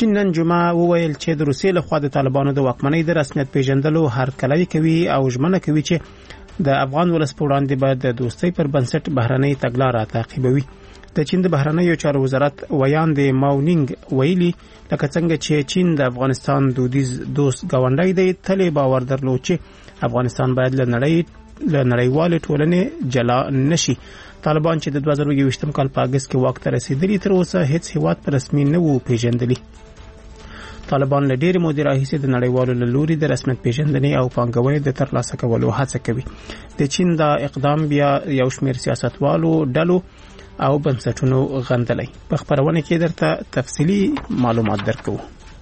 چین نن جمعه وویل چې د روسیې لخوا د طالبانو د واکمنۍ د رسمیت پیژندلو هرکلی کوي او ژمنه کوي چې د افغان ولس په وړاندې به د دوستۍ پر بنسټ بهرنۍ تګلاره تعقیبوي. د چین د بهرنیو چارو وزارت ویاند ماونینګ ویلي لکه څنګه چې چین د افغانستان دودیز دوست ګاونډی دی، تل باور درلود چې افغانستان باید له نړیوالې ټولنې جلا نشي. طالبان چې د 2021 کال په اگست کې واک ته رسیدلي، تر اوسه هیڅ هیواد په رسمي نه وو پیژندلي. طالبان له ډېرې مودې راهیسې د نړیوالو له لوري د رسمیت پیژندنې او پانګونې د ترلاسه کولو هڅه کوي. د چین دا اقدام بیا یو شمېر سیاستوالو ډلو او بنسټونو غندلی. په خبرونه کې درته تفصیلی معلومات درکو.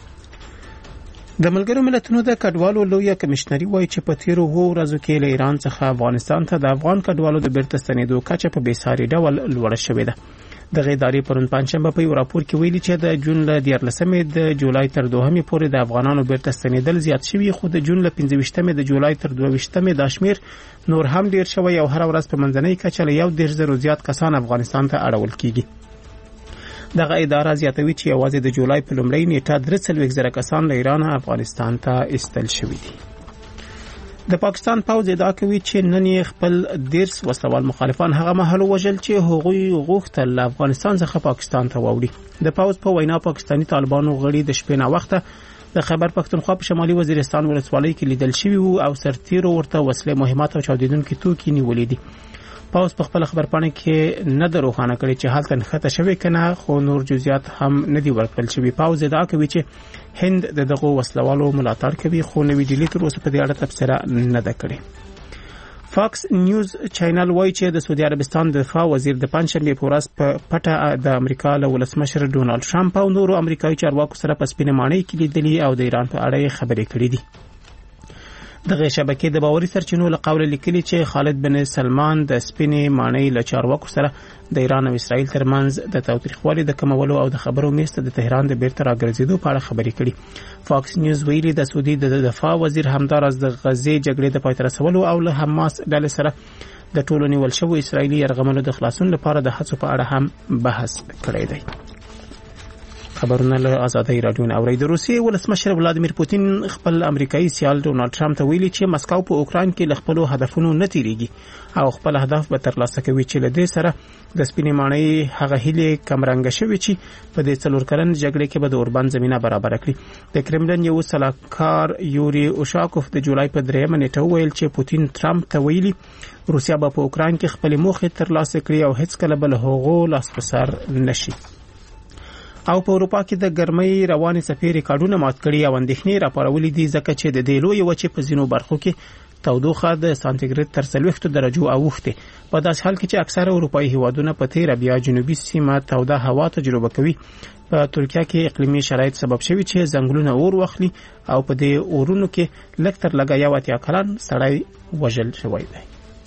د ملګرو ملتونو د کډوالو لویه کمشنري وایي چې په تیرو 2 ورځو کې له ایران څخه افغانستان ته د افغان کډوالو د بیرته ستنېدو کچه په بېساري ډول لوړه شوې ده. دغه ادارې پرون پنځشنبه په یو راپور کې ویلي چې د جون له 14مې د جولای تر 2مې پورې د افغانانو بیرته ستنېدل زیات شوي، خو د جون له 15مې د جولای تر 22مې دا شمیر نور هم ډیر شوی او هر ورځ په منځنۍ کچه له 1.0 زیات کسان افغانستان ته اړول کیږي. دغه اداره زیاتوي چې یوازې د جولای په لومړۍ نیټه 43,000 کسان له ایران افغانستان ته ایستل شوي دي. د پاکستان پوځ ادعا کوي چې نن یې خپل 10 وسلوال مخالفان هغه مهال وژل چې هغوی غوښتل له افغانستان څخه پاکستان ته واوړي. د پوځ په وینا پاکستانی طالبانو غړي د شپې نه وخته د خیبر پختونخوا په شمالي وزیرستان ولسوالۍ کې لیدل شوي وو او سرتیرو ورته وسلې، مهمات او چاودیدونکي توکي نیولې دي. پوځ په خپل خبرپاڼه کې نه دروخانه کړي چې حالت نښته شوی کنه، خو نور جزئیات هم نه دی ورکړل شوی. پوځ ادعا کوي چې هند دغه وسلوالو ملاتړ کوي، خو نوې ډیلی تر اوسه په دې اړه تبصره نه ده کړې. فاکس نیوز چینل وایي چې د سعودي عربستان د دفاع وزیر د پنځشنبه په ورځ په پټه د امریکا له ولسمشر ډونالد ټرمپ او نورو امریکایي چارواکو سره په سپینه ماڼۍ کې لیدلي او د ایران په اړه خبرې کړې دي. دغه شبکې د باوري سرچینو له قوله لیکلي چې خالد بن سلمان د سپینې ماڼۍ له چارواکو سره د ایران او اسرائیل ترمنځ د تاوتریخوالي د کمولو او د خبرو میز ته د تهران د بیرته راګرځېدو په اړه خبرې کړي. فاکس نیوز ویلي د سعودي د دفاع وزیر همداراز د غزې جګړې د پای ته رسولو او له حماس ډلې سره د ټولو نیول شوو اسرائیلي یرغملو د خلاصون لپاره د هڅو په اړه هم بحث کړی دی. خبرونه له آزادۍ رادیو نه اوري. د روسیې ولسمشر ولادیمیر پوتین خپل امریکایي سیال ډونالد ټرمپ ته ویلي چې مسکو په اوکراین کې له خپل هدفونو نه تیریږي او خپل هدف به ترلاسه کوي چې له دې سره د سپینې ماڼۍ هغه هیلې کمرنګ شوي چې په دې 4 کلن جګړې کې به د اوربند زمينه برابر کړي. د کرملن یو سلاکار یوري اوشاکوف د جولای په 3مه نیټه ویل چې پوتین ټرمپ ته ویلي روسیا به په اوکراین کې خپل موخې ترلاسه کړي او هیڅ کله به له هغو لاس په سر نشي. او په اروپا کې د ګرمۍ رواني څپې ریکارډونه مات کړي او اندېښنې راپارولې دي ځکه چې د دې لویې وچې په ځینو برخو کې تودوخه د سانتیګریډ تر 40 درجو اوښته. په داسې حال کې چې اکثره اروپایي هیوادونه په تیر بیا جنوبي سیمه توده هوا تجربه کوي، په ترکیه کې اقلیمي شرایط سبب شوي چې ځنګلونه اور واخلي او په دې اورونو کې لږ تر لږه 80 کلن سړی وژل شوی دی.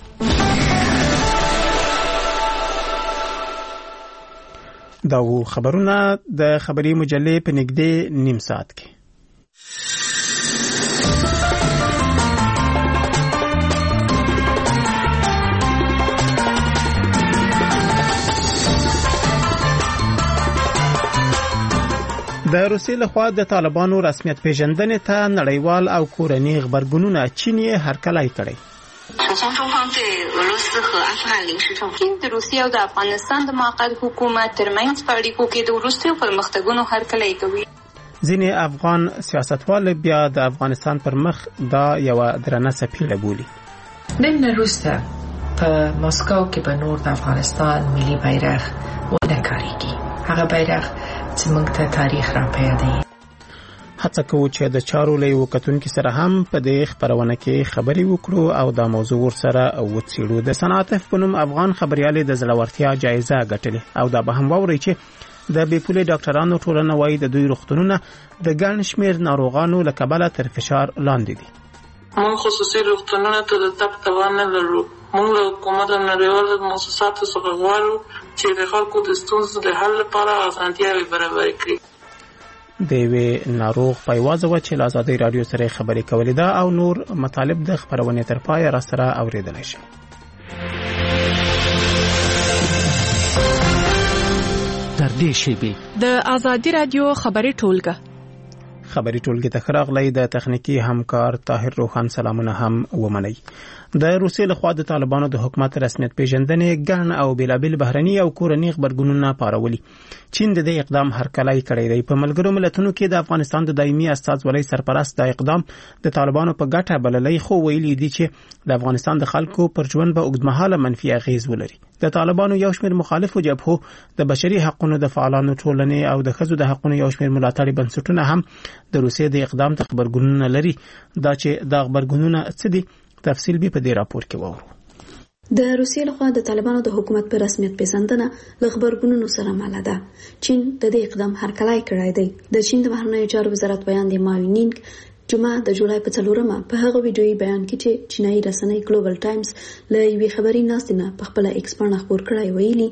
دا و خبرونه د خبري مجلې په نږدې نیم ساعت کې. د روسیې لخوا د طالبانو رسمیت پیژندنې ته نړیوال او کورني خبرګونونه چین یې هرکلی کړی. د روسیې او د افغانستان د موقت حکومت ترمنځ په اړیکو کې د وروستیو پرمختګونو هرکلی کوي. ځینې افغان سیاستوال بیا د افغانستان پر مخ دا یو درنه سپیړه بولي. نن وروسته په مسکو کې به نور د افغانستان ملي بیرغ ونه کاریږي. هغه بیرغ چې موږ ته تاریخ را پیادوي. هڅه کوو چې د چارو له یو کتونکو سره هم په دې خبرونه کې خبرې وکړو او دا موضوع ورسره وڅېړو. د صنعت په نوم افغان خبريالې د زړورتیا جایزه ګټلې او دا به هم ووري چې د بیپولې ډاکټرانو ټولنه وايي د دوی روغتونونه د ګڼ شمېر ناروغانو له کبله تر فشار لاندې دي. موږ خصوصي روغتونونو ته د تګ توان نه لرو. موږ له حکومت او نړیوالو مؤسساتو څخه غواړو چې د خلکو د ستونزو د حل لپاره اسانتیاوې برابر کړي. د یوې ناروغ پایوازه و چې له آزادۍ رادیو سره خبرې کولې ده او نور مطالب د خبرونې تر پایه را سره اوریدلی شي. تر دې شیبې د آزادي رادیو خبري ټولګه ته خراغلی د تخنیکی همکار طاهر روحان سلامونه هم ومني. د روسیې لخوا د طالبانو د حکومت رسمیت پیژندنې ګڼ او بیلابل بهرني او کورني خبرګونونه پارولي. چین د دې اقدام هرکلی کړی دی. په ملګرو ملتونو کې د افغانستان د دایمي استازولۍ سرپرست د اقدام د طالبانو په ګټه بللی، خو ویلي دي چې د افغانستان د خلکو پر ژوند به اوږدمهاله منفي اغیز ولري. د طالبانو یو شمېر مخالفو جبهو د بشري حقوقو د فعالانو ټولنې او د ښځو د حقوقو یو شمېر ملاتړي بنسټونه هم د روسیې د اقدام ته خبرګونونه لري. دا چې د خبرګونونه څه دي تفصیل به په دې راپور کې وورو. د روسیې لخوا د طالبانو د حکومت پر رسمیت پیژندنه له خبرګونونو سره مله ده. چین د دې اقدام هرکلی کړی دی. د چین د بهرنیو چارو وزارت بیان دی ماوینینګ جمعه د جولای په 4مه په هغه ویډیويي بیان کې چې چینایي رسنۍ ګلوبل ټایمز له یوې خبري ناستې نه په خپل ایکس باندې خبر کړی ویلي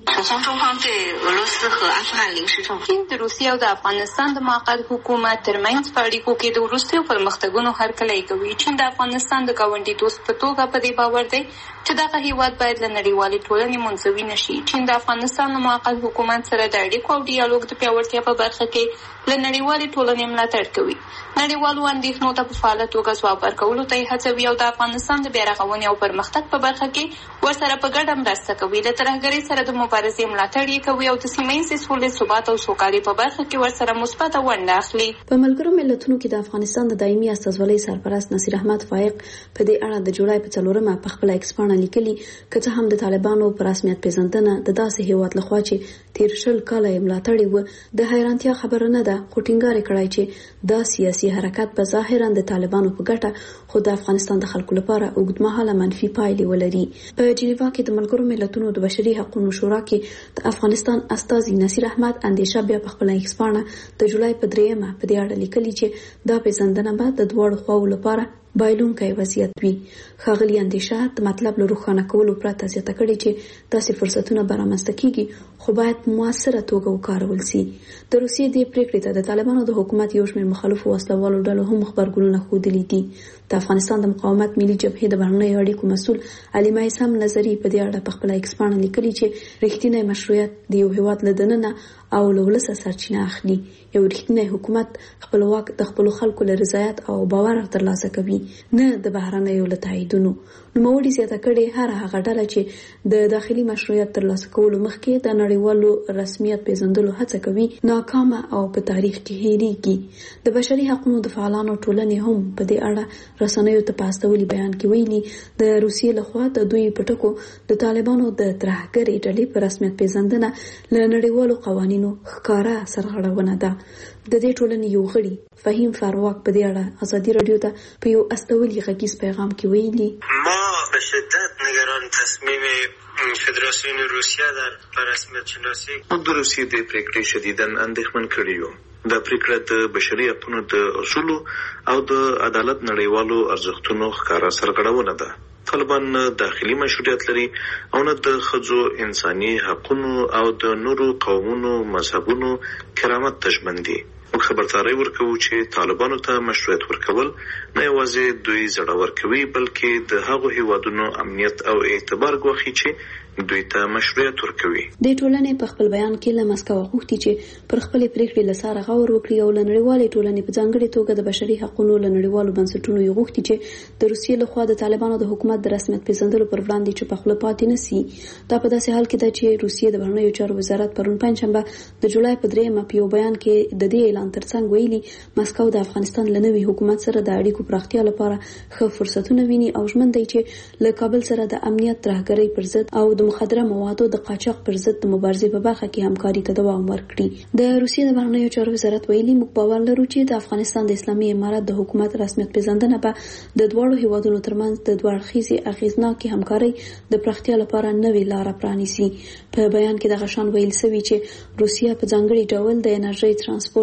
چین د روسیې او د افغانستان د موقت حکومت ترمنځ په اړیکو کې د وروستیو پرمختګونو هرکلی کوي. چین د افغانستان د ګاونډي دوست په توګه په دې باور دی چې دغه هیواد باید له نړیوالې ټولنې منزوي نشي. چین د افغانستان د موقت حکومت سره د اړیکو او ډیالوګ د پیاوړتیا په برخه کې له نړیوالې ټولنې ملاتړ کوي. نړیوالو اندېښنو ته په فعاله توګه ځواب ورکولو ته یې هڅوي او د افغانستان د بیارغونې او پرمختګ په برخه کې ورسره په ګډه مرسته کوي. له ترهګرۍ سره د مبارزې ملاتړ یې کوي او د سیمه ییزې سولې، ثبات او سوکالۍ په برخه کې ورسره مثبته ونډه اخلي. په ملګرو ملتونو کې د افغانستان د دایمي استازولۍ سرپرست نصیر احمد فائق په دې اړه د جولای په 4مه په خپل ایکس باندې لیکلي که څه هم د طالبانو پر رسمیت پیژندنه د داسې هیواد لخوا چې تیر 20 کاله یې ملاتړ و د حیرانتیا خبره نه ده، خو ټینګار کړی چې دا سیاسي حرکت په ظاهرا د طالبانو په ګټه خو د افغانستان د خلکو لپاره اوږدمهاله منفي پایلې ولري. په جنیوا کې د ملګرو ملتونو د بشري حقوقو شورا کې د افغانستان استازي نصیر احمد اندیشه بیا په خپل ایکس باندې د جولای په 3مه په دې اړه لیکلي چې دا پیژندنه به د دوړو خواو لپاره بایلونکی وضعیت وي. ښاغلي اندیشه د مطلب له روښانه کولو پرته زیاته کړې چې داسې فرصتونه به رامنځته کیږي خو باید په مؤثره توګه وکارول سي. د روسیې دې پریکړې ته د طالبانو د حکومت یو شمېر مخالفو وسلوالو ډلو هم خبرګونونه ښودلي دي. د افغانستان د مقاومت ملي جبهې د بهرنیو اړیکو مسؤل علي مایسم نظری په دې اړه په خپل ایکس باندې لیکلي چې رښتینی مشروعیت د یو هیواد له دننه او له ولسه سرچینه اخلي. یو رښتینی حکومت خپلواک د خپل خلکو له رضایت او باور ترلاسه کوي، نه د بهرنیو له تاییدونو. نوموړي زیاته کړې هر هغه ډله چې د داخلي مشروعیت ترلاسه کولو مخکې د نړیوالو رسمیت پیژندلو هڅه کوي ناکامه او په تاریخ کې هېریږي. د بشري حقوقو د فعالانو ټولنې هم په دې اړه رسنیو ته په استولي بیان کې ویلي د روسیې لخوا د دوی په ټکو د طالبانو د ترهګرۍ ډلې په رسمیت پیژندنه له نړیوالو قوانینو ښکاره سرغړونه ده. د دې ټولنې یو غړي فهیم فارواک په دې اړه ازادي رادیو ته په یو استولي غږیز پیغام کې ویلي ما به شدت نگران تصمیم فدراسیون روسیه در رسمیت شناسی د روسیې د پریکړې شدیداً اندېښمن کړي یو. دا پریکړه د بشري حقوقو د اصولو او د عدالت نړیوالو ارزښتونو ښکاره سرغړونه ده. طالبان داخلي مشروعیت لري او نه د ښځو انساني حقوقو او د نورو قومونو مذهبونو کرامت ته ژمن دي. موږ خبرداری ورکوو چې طالبانو ته مشروعیت ورکول نه یوازې دوی زړور کوي بلکې د هغو هیوادونو امنیت او اعتبار ګواښي چې دوی ته مشروعیت ورکوي. د ټولنې په خپل بیان کې له مسکو غوښتي چې پر خپل پریکړې لساره غور وکړي او له نړیوالې ټولنې په ځانګړي توګه د بشري حقوقو له نړیوالو بنسټونو یې غوښتي چې د روسیې لخوا د طالبانو د حکومت د رسمیت پیژندلو پر وړاندې چې په خپل پاتې نسی. دا په داسې حال کې ده چې روسیې د بهرنیو چارو وزارت پرون پنځشنبه د جولای په 3مه په یو بیان کې د دې اعلان ترڅنګ ویلي مسکو د افغانستان له نوي حکومت سره د اړیکو پراختیا لپاره ښه فرصتونه ویني او ژمن دی چې له کابل سره د امنیت ترهګرۍ پر ضد او د مخدره موادو د قاچاق پر ضد د مبارزې په برخه کې همکاري ته دوام ورکړي. د روسیې د بهرنیو چارو وزارت ویلي موږ باور لرو چې د افغانستان د اسلامي امارت د حکومت رسمیت پیژندنه به د دواړو هیوادونو ترمنځ د دوه اړخیزې اغیزناکې همکارۍ د پراختیا لپاره نوې لاره پرانیسي. په بیان کې د غشان ویل سوي چې روسیه په ځانګړي ډول د انرژي ترانسپورت کرنې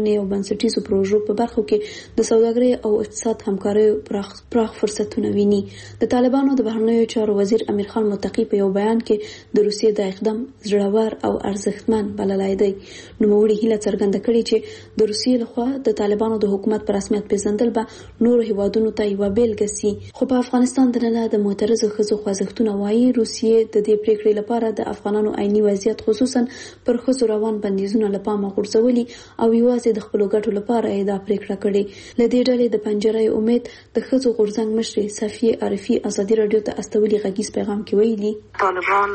علمي او بنسټیزو پروژو په برخو کې د سوداګرۍ او اقتصاد همکارۍ پراخ فرصتونه ویني. د طالبانو د بهرنیو چارو وزیر امیر خان متقی په یو بیان کې د روسیې د اقدام زړور او ارزښتمن بللی دی. نوموړي هیله څرګنده کړې چې د روسیې لخوا د طالبانو د حکومت په رسمیت پیژندل به نورو هیوادونو ته یوه بیلګه سي. خو په افغانستان دننه د معترضو ښځو خوځښتونه وایي روسیې د دې پریکړې لپاره د افغانانو عیني وضعیت خصوصا پر ښځو روان بندیزونه له پامه غورځولي او یوازې د خپلو ګټو لپاره یې دا پریکړه کړې. له دې ډلې د پنجرې امید د ښځو غورځنګ مشرې صفیه عارفي ازادي رادیو ته استولي غږیز پیغام کې ویلي طالبان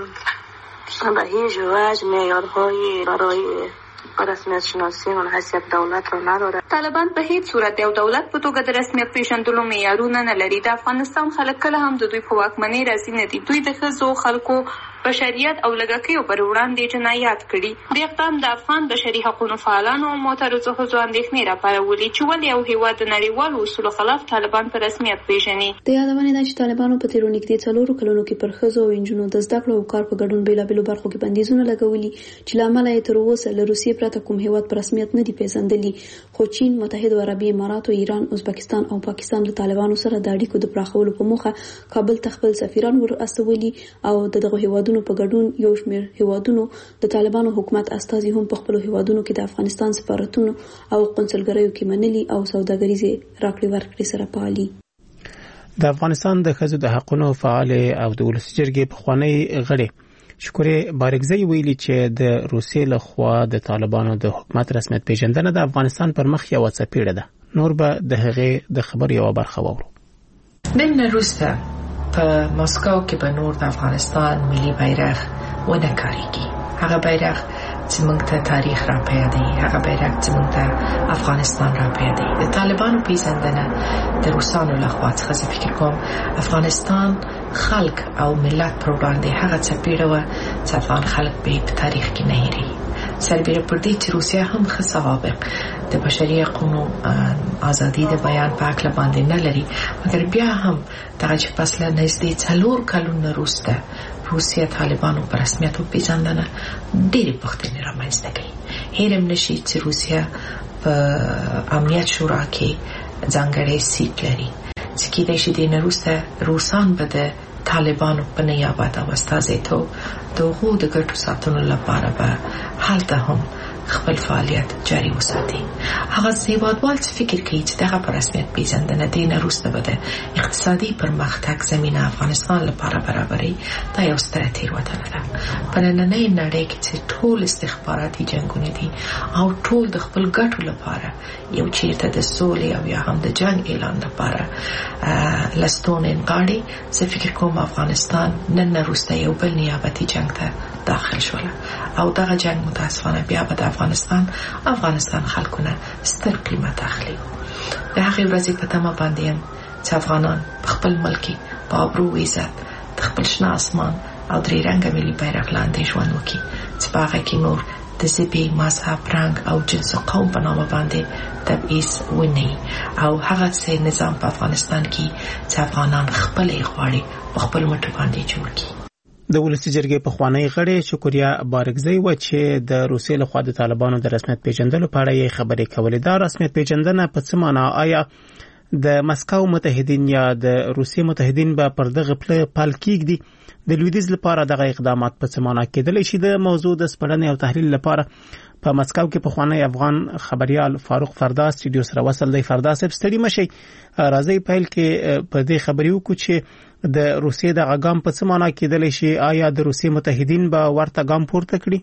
به هیچ وجه معیارهای برای رسمیت شناسی و حیثیت دولت را نداره. طالبان په هیڅ صورت یو دولت په توګه د رسمیت پیژندلو معیارونه نه لري. د افغانستان خلک کله هم د دوی په واکمنۍ راضي نه دي. دوی د ښځو خلکو بشریت او لږکیو پر وړاندې جنایات کړي. د اقدام د افغان بشري حقوقو فعالانو او معترضو ښځو اندېښنې راپارولې چې ولې یو هیواد د نړیوالو اصولو خلاف طالبان په رسمیت پیژني. د یادونې ده چې طالبانو په تیرو نږدې 4 کلونو کې پر ښځو او نجونو د زده کړو او کار په ګډون بیلابېلو برخو کې بندیزونه لګولي چې له امله یې تر اوسه له روسیې پرته کوم هیواد په رسمیت نه دی پیژندلی. خو چین، متحده عربي امارات، ایران، ازبکستان او پاکستان له طالبانو سره د اړیکو د پراخولو په موخه کابل ته خپل سفیران ور استولي او دغه هیوادونو په ګډون یو شمېر هیوادونو د طالبانو حکومت استازي هم په خپل هیوادونو کې د افغانستان سفارتونو او قونسلګریو کې منلي او سوداګریزي راکړې ورکړې سره پالي. د افغانستان د ښځو د حقوقو فعال او د ولسي جرګې پخوانی غړي شکورې بارګزی ویلي چې د روسیې لخوا د طالبانو د حکومت رسمیت پیژندنه د افغانستان پر مخ یو څپېړه ده. نور به د هغې د خبر یو برخه وورو. نن وروسته په مسکو کې به نور د افغانستان ملي بیرغ ونه کاریږي. هغه بیرغ چې موږ ته تاریخ را پیادوي، هغه بیرغ چې موږ ته افغانستان را پیادوي. د طالبانو پیژندنه د روسانو لخوا څخه زه فکر کوم افغانستان خلک او ملت پر وړاندې هغه څپېړه وه چې افغان خلک به په تاریخ کې نه هېري. سربیره پر دې چې روسیه هم ښه سوابق د بشري حقوقو ازادي د بیان په هکله باندې نه لري، مګر بیا هم دغه چې پس له نږدې 4 کلونو وروسته روسیه طالبانو په رسمیت وپېژندنه ډېرې پوښتنې رامنځته کوي. هېر هم نشي چې روسیه په امنیت شورا کې ځانګړی سیټ لري چې کېدای شي دې نه وروسته روسان به د طالبانو په نیابت او استازیتوب د هغو د ګټو ساتنو لپاره به هلته هم خپل فعالیت جاری وساتي. هغه هیوادوال چې فکر کوي چې دغه په رسمیت پیژندنه دې نه وروسته به د اقتصادي پرمختګ زمینه افغانستان لپاره برابري، دا یو ستره تېروتنه ده. په نننۍ نړۍ کې چې ټول استخباراتي جنګونه دي او ټول د خپل ګټو لپاره یو چیرته د سولې او یا هم د جنگ اعلان لپاره لستون انغاړي، زه فکر کوم افغانستان نن وروسته یو بل نیابتي جنگ ته داخل شول او دغه جنگ متاسفانه بیا به د افغانستان خلکونه ستر قیمت اخلي. د هغې ورځې په تمه باندې یم چې افغانان په خپل ملک په آبرو و عزت د خپل شنه اسمان او درې رنګه ملي بیرغ لاندې ژوند وکړي چې په هغه کې نور د ژبې، مذهب، رنګ او جنس او قوم په نامه باندې تبعیض ونه او هغه څه نظام په افغانستان کې چې افغانان خپلې غواړي په خپل مټو باندې جوړ کړي. د ولسي جرګې پخوانی غړي شکوریا بارګزی و چې د روسیې لخوا د طالبانو د رسمیت پیژندلو په اړه یې خبرې کولې. دا رسمیت پیژندنه په څه معنا؟ آیا د مسکو متحدین یا د روسیې متحدین به پر دغه پل کېږدي؟ د لویدیځ لپاره دغه اقدامات په څه معنا کېدلی شي؟ د موضوع د سپړنې او تحلیل لپاره په مسکو کې پخوانی افغان خبريال فاروق فرداس سټډیو سره وصل دی. فرداس صاحب ستړي مشي، راځي پیل کې په دې خبرې وکړو چې د روسیې د غام په څه معنا کېدلی شي؟ آیا د روسیې متحدین به ورته ګام پورته کړي؟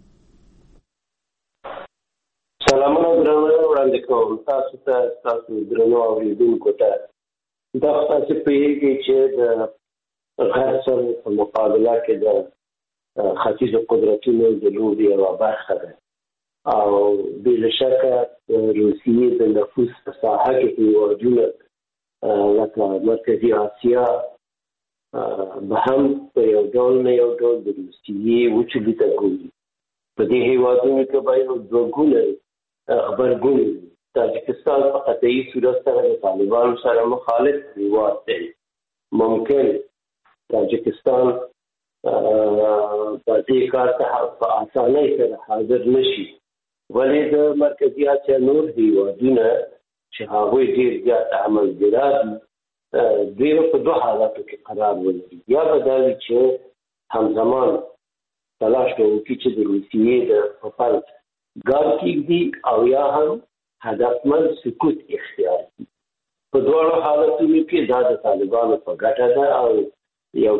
سلامونه وړاندې کوم تاسو ته، تاسو درنو اوریدونکو ته. دا تاسو په یوه کې چې د غرب سره په مقابله کې د ختیځ قدرتونو د لوبې یوه برخه ده او بلا شکه روسیې د نفوس په ساحه کې هیوادونه لکه مرکزي اسیا به هم په یو ډول نه یو ډول د روسیې وچولي ته ګوري. په دې هیوادونو کې به یو دوه ګونه غبرګون. تاجکستان په قطعي صورت سره د طالبانو سره مخالف هیواد دی. ممکن تاجکستان په دې کار ته په اسانۍ سره حاضر نشي ولې د مرکزي اسیا نور هیوادونه چې هغوی ډېر زیات عملګرا دي دوی په دوه حالاتو کې قرار ولري. یا به دا وي چې همزمان تلاش وکړي چې د روسیې د خپل ګام کېږدي او یا هم هدفمند سکوت اختیار کړي. په دواړو حالتونو کې دا د طالبانو په ګټه ده او یو